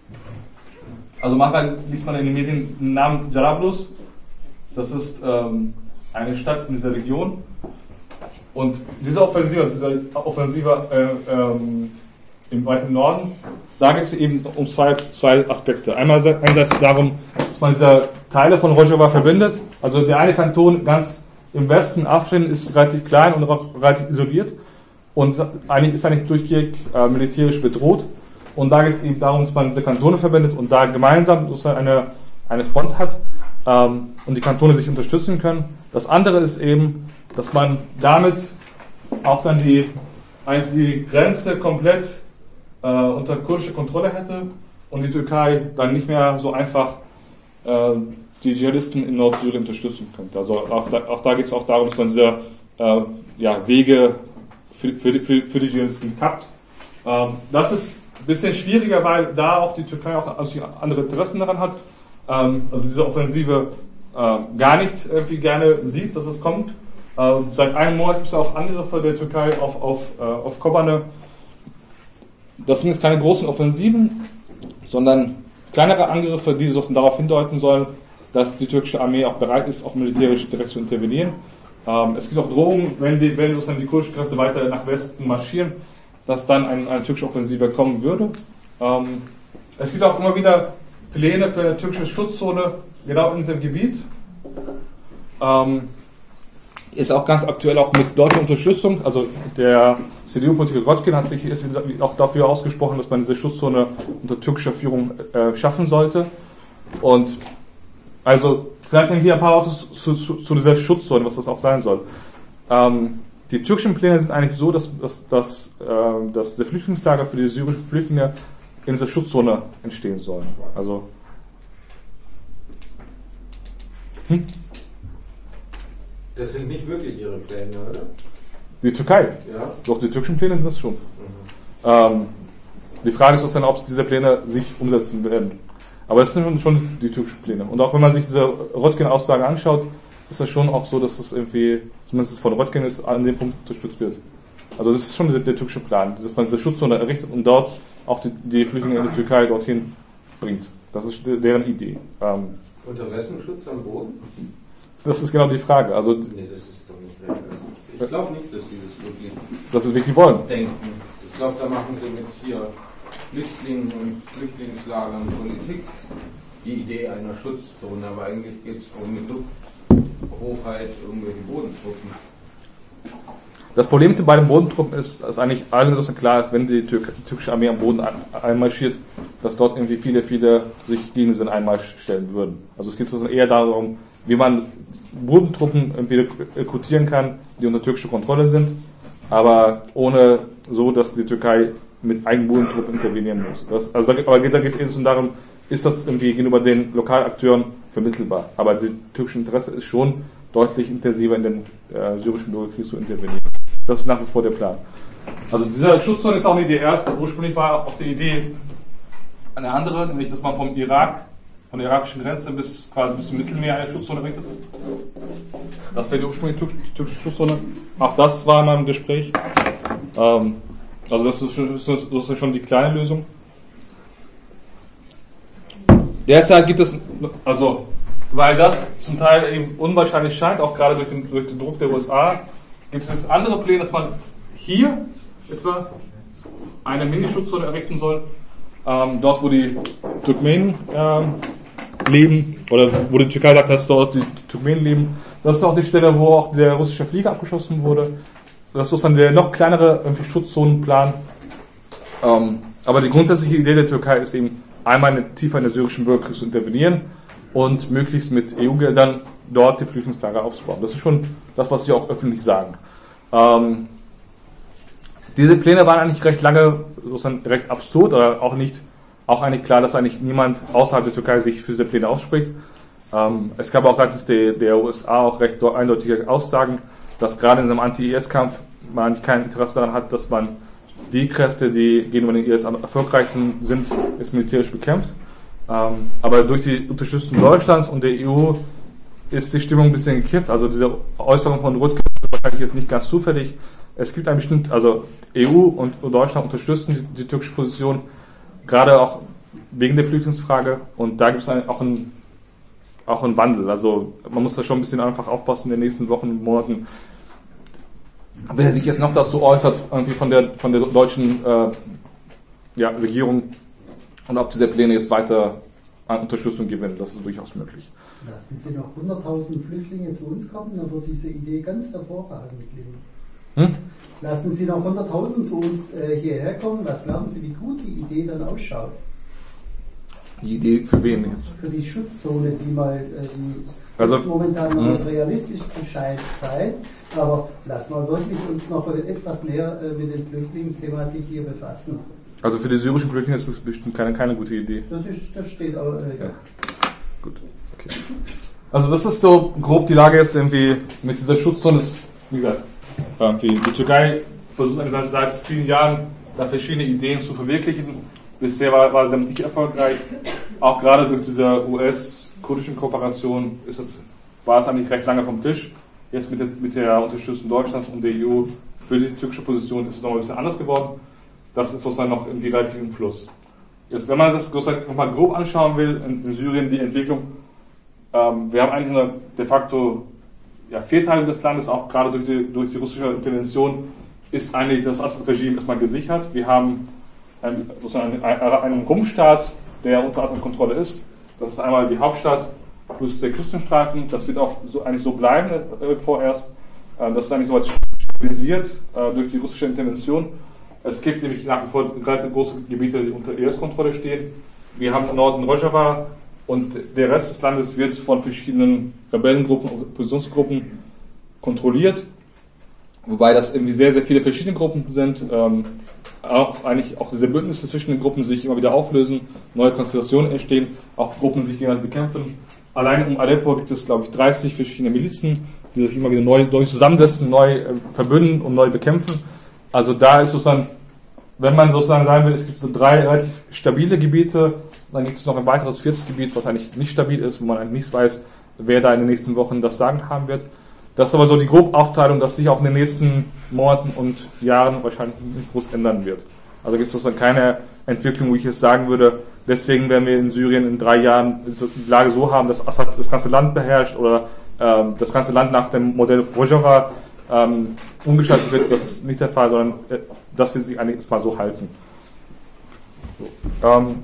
also manchmal liest man in den Medien den Namen Jarablus. Das ist ähm, eine Stadt in dieser Region. Und diese Offensive, also diese Offensive äh, ähm, im weiten Norden, da geht es eben um zwei, zwei Aspekte. Einmal einerseits darum, dass man diese Teile von Rojava verbindet. Also der eine Kanton ganz im Westen, Afrin, ist relativ klein und relativ isoliert und eigentlich ist eigentlich durchgehend äh, militärisch bedroht. Und da geht es eben darum, dass man diese Kantone verbindet und da gemeinsam sozusagen eine, eine Front hat ähm, und die Kantone sich unterstützen können. Das andere ist eben, dass man damit auch dann die, die Grenze komplett äh, unter kurdische Kontrolle hätte und die Türkei dann nicht mehr so einfach äh, die Dschihadisten in Nordsyrien unterstützen könnte. Also auch da, auch da geht es auch darum, dass man diese äh, ja, Wege für, für, für, für die Dschihadisten kappt. Ähm, das ist ein bisschen schwieriger, weil da auch die Türkei auch also andere Interessen daran hat. Ähm, also diese Offensive äh, gar nicht irgendwie gerne sieht, dass es kommt. Äh, seit einem Monat gibt es auch Angriffe der Türkei auf, auf, äh, auf Kobane. Das sind jetzt keine großen Offensiven, sondern kleinere Angriffe, die sozusagen darauf hindeuten sollen, dass die türkische Armee auch bereit ist, auch militärisch direkt zu intervenieren. Ähm, es gibt auch Drohungen, wenn die, wenn sozusagen die kurdischen Kräfte weiter nach Westen marschieren, dass dann ein, eine türkische Offensive kommen würde. Ähm, es gibt auch immer wieder Pläne für eine türkische Schutzzone genau in diesem Gebiet. Ähm, ist auch ganz aktuell auch mit deutscher Unterstützung. Also der C D U-Politiker Röttgen hat sich auch dafür ausgesprochen, dass man diese Schutzzone unter türkischer Führung äh, schaffen sollte. Und also vielleicht hier ein paar Worte zu, zu, zu dieser Schutzzone, was das auch sein soll. Ähm, die türkischen Pläne sind eigentlich so, dass, dass, dass, äh, dass die Flüchtlingslager für die syrischen Flüchtlinge in dieser Schutzzone entstehen sollen. Also hm? Das sind nicht wirklich Ihre Pläne, oder? Die Türkei? Ja. Doch, die türkischen Pläne sind das schon. Mhm. Ähm, die Frage ist sozusagen, ob diese Pläne sich umsetzen werden. Aber das sind schon die türkischen Pläne. Und auch wenn man sich diese Röttgen-Aussage anschaut, ist das schon auch so, dass das irgendwie, zumindest von Röttgen ist, an dem Punkt unterstützt wird. Also das ist schon der, der türkische Plan, dass man diese Schutzzone errichtet und dort auch die, die Flüchtlinge in die Türkei dorthin bringt. Das ist deren Idee. Ähm, Unter wessen Schutz am Boden? das ist genau die Frage. Also, Nee, das ist doch nicht recht. Ich glaube nicht, dass die das wirklich das ist wirklich wollen. denken. Ich glaube, da machen sie mit hier Flüchtlingen und Flüchtlingslagern Politik. Die Idee einer Schutzzone, aber eigentlich geht es um die Lufthochheit, irgendwelche Bodentruppen. Das Problem bei den Bodentruppen ist, dass eigentlich allen so klar ist, wenn die, Tür die türkische Armee am Boden einmarschiert, dass dort irgendwie viele, viele sich gegen diesen Einmarsch stellen würden. Also es geht so eher darum, wie man Bodentruppen irgendwie rekrutieren kann, die unter türkischer Kontrolle sind, aber ohne so, dass die Türkei mit eigenen Bodentruppen intervenieren muss. Das, also da, aber da geht es eher darum, ist das irgendwie gegenüber den Lokalakteuren vermittelbar. Aber das türkische Interesse ist schon deutlich intensiver in den äh, syrischen Bürgerkrieg zu intervenieren. Das ist nach wie vor der Plan. Also dieser Schutzzone ist auch nicht die erste. Ursprünglich war auch die Idee eine andere, nämlich dass man vom Irak, von der irakischen Grenze bis quasi bis zum Mittelmeer eine Schutzzone richtet. Das wäre die ursprüngliche türkische Schutzzone. Auch das war in meinem Gespräch. Ähm, also das ist, schon, das ist schon die kleine Lösung. Derzeit gibt es, also weil das zum Teil eben unwahrscheinlich scheint, auch gerade durch den, durch den Druck der U S A, gibt es jetzt andere Pläne, dass man hier etwa eine Mini-Schutzzone errichten soll, ähm, dort wo die Turkmenen ähm, leben, oder wo die Türkei sagt, dass dort die Turkmenen leben. Das ist auch die Stelle, wo auch der russische Flieger abgeschossen wurde. Das ist dann der noch kleinere irgendwie Schutzzonenplan. Ähm, aber die grundsätzliche Idee der Türkei ist eben, einmal tiefer in der syrischen Bürgerkrieg zu intervenieren und möglichst mit E U-Geldern dort die Flüchtlingslager aufzubauen. Das ist schon das, was sie auch öffentlich sagen. Ähm, diese Pläne waren eigentlich recht lange sozusagen recht absurd, oder auch nicht, auch eigentlich klar, dass eigentlich niemand außerhalb der Türkei sich für diese Pläne ausspricht. Ähm, es gab auch seitens der, der U S A auch recht eindeutige Aussagen, dass gerade in einem Anti-I S-Kampf man eigentlich kein Interesse daran hat, dass man die Kräfte, die gegenüber den I S am erfolgreichsten sind, jetzt militärisch bekämpft. Ähm, aber durch die Unterstützung Deutschlands und der E U ist die Stimmung ein bisschen gekippt. Also diese Äußerung von Rüttgen ist wahrscheinlich jetzt nicht ganz zufällig. Es gibt ein bestimmt, also E U und Deutschland unterstützen die, die türkische Position, gerade auch wegen der Flüchtlingsfrage. Und da gibt es ein, auch einen auch einen Wandel. Also man muss da schon ein bisschen einfach aufpassen in den nächsten Wochen und Monaten, wer sich jetzt noch dazu äußert, irgendwie von der von der deutschen äh, ja, Regierung, und ob diese Pläne jetzt weiter an Unterstützung gewinnen, das ist durchaus möglich. Lassen Sie noch hunderttausend Flüchtlinge zu uns kommen, dann wird diese Idee ganz hervorragend klingen. Hm? Lassen Sie noch hunderttausend zu uns äh, hierher kommen, was glauben Sie, wie gut die Idee dann ausschaut? Die Idee für wen jetzt? Für die Schutzzone, die mal äh, die also, momentan noch nicht realistisch zu scheint sein, aber lassen wir wirklich uns noch etwas mehr äh, mit der Flüchtlingsthematik hier befassen. Also für die syrischen Flüchtlinge ist das bestimmt keine, keine gute Idee. Das, ist, das steht aber, äh, ja. ja. Gut, okay. Also das ist so grob die Lage jetzt irgendwie mit dieser Schutzzone. Ist, wie gesagt, irgendwie die Türkei versucht seit, seit vielen Jahren da verschiedene Ideen zu verwirklichen. Bisher war, war sie nicht erfolgreich. Auch gerade durch diese U S-kurdischen Kooperation ist es, war es eigentlich recht lange vom Tisch. Jetzt mit der, mit der Unterstützung Deutschlands und der E U für die türkische Position ist es noch ein bisschen anders geworden. Das ist sozusagen noch irgendwie relativ im Fluss. Jetzt, wenn man das sozusagen nochmal grob anschauen will, in, in Syrien die Entwicklung, ähm, wir haben eigentlich eine de facto ja, Fehlteilung des Landes, auch gerade durch die, durch die russische Intervention ist eigentlich das Assad-Regime erstmal gesichert. Wir haben einen, sozusagen einen, einen Rumpfstaat, der unter Assad-Kontrolle ist. Das ist einmal die Hauptstadt plus der Küstenstreifen. Das wird auch so, eigentlich so bleiben äh, vorerst. Äh, das ist eigentlich so stabilisiert äh, durch die russische Intervention. Es gibt nämlich nach wie vor relativ große Gebiete, die unter I S-Kontrolle stehen. Wir haben im Norden Rojava und der Rest des Landes wird von verschiedenen Rebellengruppen und Oppositionsgruppen kontrolliert. Wobei das irgendwie sehr, sehr viele verschiedene Gruppen sind. Ähm, auch eigentlich auch diese Bündnisse zwischen den Gruppen sich immer wieder auflösen, neue Konstellationen entstehen, auch Gruppen sich gegeneinander bekämpfen. Allein um Aleppo gibt es, glaube ich, dreißig verschiedene Milizen, die sich immer wieder neu, neu zusammensetzen, neu äh, verbünden und neu bekämpfen. Also da ist sozusagen, wenn man sozusagen sagen will, es gibt so drei relativ stabile Gebiete, dann gibt es noch ein weiteres viertes Gebiet, was eigentlich nicht stabil ist, wo man eigentlich nicht weiß, wer da in den nächsten Wochen das Sagen haben wird. Das ist aber so die grobe Aufteilung, dass sich auch in den nächsten Monaten und Jahren wahrscheinlich nicht groß ändern wird. Also gibt es sozusagen keine Entwicklung, wo ich jetzt sagen würde, deswegen werden wir in Syrien in drei Jahren die Lage so haben, dass Assad das ganze Land beherrscht oder ähm, das ganze Land nach dem Modell Rojava ähm, umgestaltet wird. Das ist nicht der Fall, sondern äh, dass wir sich eigentlich erstmal so halten. So, ähm,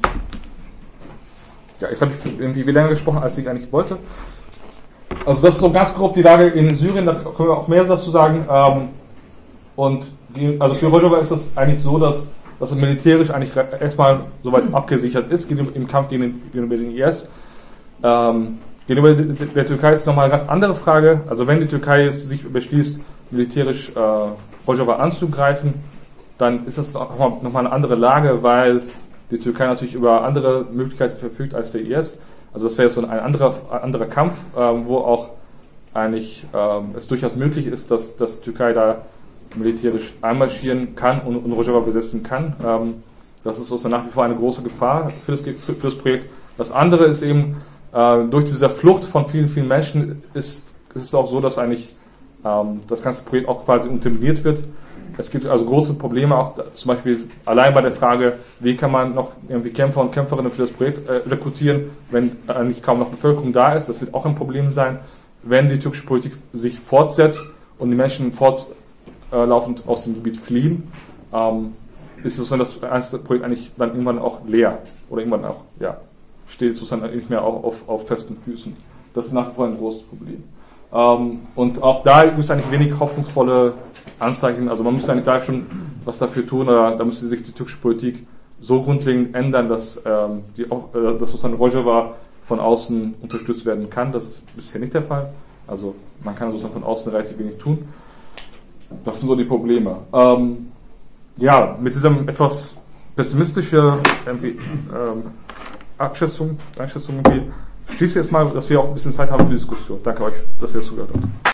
ja, jetzt habe ich irgendwie wie länger gesprochen, als ich eigentlich wollte. Also das ist so ganz grob die Lage in Syrien, da können wir auch mehr dazu sagen. Ähm, und die, also für Rojava ist es eigentlich so, dass, dass es militärisch eigentlich erstmal soweit abgesichert ist im Kampf gegen, gegenüber den I S. Ähm, gegenüber der Türkei ist nochmal eine ganz andere Frage. Also wenn die Türkei es sich beschließt, militärisch äh, Rojava anzugreifen, dann ist das nochmal noch mal eine andere Lage, weil die Türkei natürlich über andere Möglichkeiten verfügt als der I S. Also das wäre so ein anderer, ein anderer Kampf, ähm, wo auch eigentlich ähm, es durchaus möglich ist, dass, dass die Türkei da militärisch einmarschieren kann und, und Rojava besetzen kann. Ähm, das ist sozusagen nach wie vor eine große Gefahr für das, für, für das Projekt. Das andere ist eben, äh, durch diese Flucht von vielen, vielen Menschen ist, ist es auch so, dass eigentlich ähm, das ganze Projekt auch quasi unterminiert wird. Es gibt also große Probleme, auch zum Beispiel allein bei der Frage, wie kann man noch irgendwie Kämpfer und Kämpferinnen für das Projekt äh, rekrutieren, wenn eigentlich kaum noch Bevölkerung da ist. Das wird auch ein Problem sein, wenn die türkische Politik sich fortsetzt und die Menschen fortlaufend aus dem Gebiet fliehen, ähm, ist sozusagen das ganze Projekt eigentlich dann irgendwann auch leer oder irgendwann auch, ja, steht sozusagen nicht mehr auf, auf, auf festen Füßen. Das ist nach wie vor ein großes Problem. Ähm, und auch da gibt es eigentlich wenig hoffnungsvolle Anzeichen. Also man müsste eigentlich da schon was dafür tun, oder da müsste sich die türkische Politik so grundlegend ändern, dass, ähm, die, äh, dass sozusagen Rojava von außen unterstützt werden kann. Das ist bisher nicht der Fall. Also man kann sozusagen von außen relativ wenig tun. Das sind so die Probleme. Ähm, ja, mit diesem etwas pessimistischen ähm, Abschätzung, Einschätzung irgendwie, schließe jetzt mal, dass wir auch ein bisschen Zeit haben für die Diskussion. Danke euch, dass ihr zugehört habt.